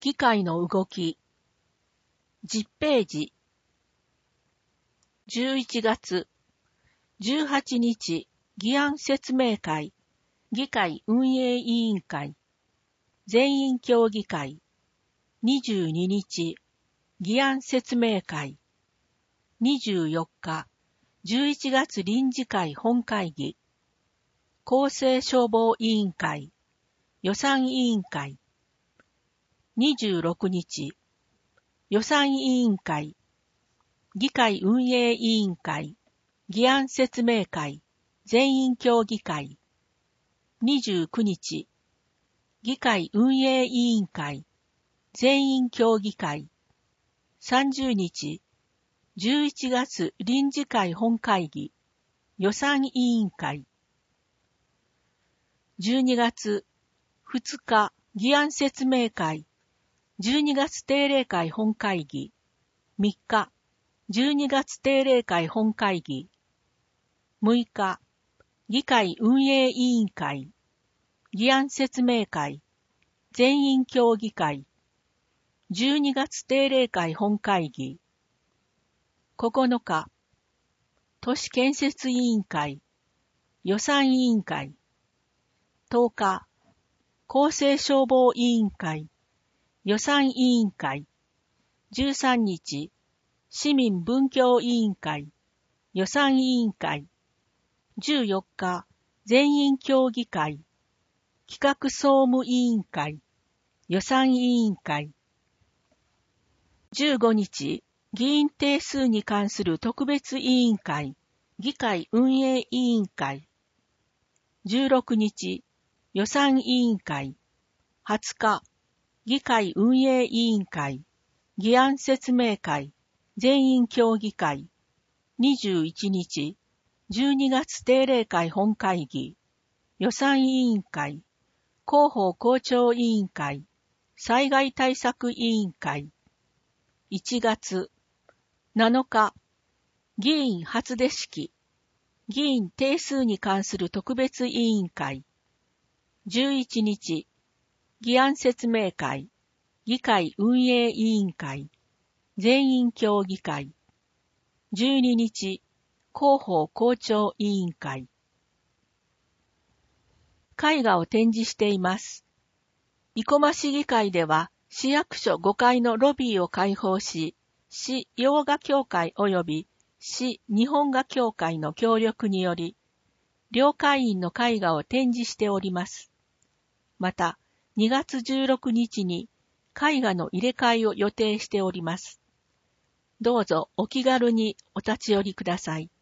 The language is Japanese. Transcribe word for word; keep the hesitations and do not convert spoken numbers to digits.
議会の動き。じゅっページ。じゅういちがつじゅうはちにち議案説明会、議会運営委員会、全員協議会。にじゅうににち議案説明会。にじゅうよっかじゅういちがつ臨時会本会議。公正消防委員会、予算委員会。にじゅうろくにち予算委員会、議会運営委員会、議案説明会、全員協議会。にじゅうくにち議会運営委員会、全員協議会。さんじゅうにちじゅういちがつ臨時会本会議、予算委員会。じゅうにがつふつか議案説明会、じゅうにがつ定例会本会議。みっかじゅうにがつ定例会本会議。むいか議会運営委員会、議案説明会、全員協議会。じゅうにがつ定例会本会議。ここのか都市建設委員会、予算委員会。とおか公正消防委員会、予算委員会。じゅうさんにち市民文教委員会、予算委員会。じゅうよっか全員協議会、企画総務委員会、予算委員会。じゅうごにち議員定数に関する特別委員会、議会運営委員会。じゅうろくにち予算委員会。はつか議会運営委員会、議案説明会、全員協議会。にじゅういちにちじゅうにがつ定例会本会議、予算委員会、広報校長委員会、災害対策委員会。いちがつなのか議員初出式、議員定数に関する特別委員会。じゅういちにち議案説明会、議会運営委員会、全員協議会。じゅうににち広報校長委員会。絵画を展示しています。生駒市議会では市役所ごかいのロビーを開放し、市洋画協会及び市日本画協会の協力により、両会員の絵画を展示しております。また、にがつじゅうろくにちに絵画の入れ替えを予定しております。どうぞお気軽にお立ち寄りください。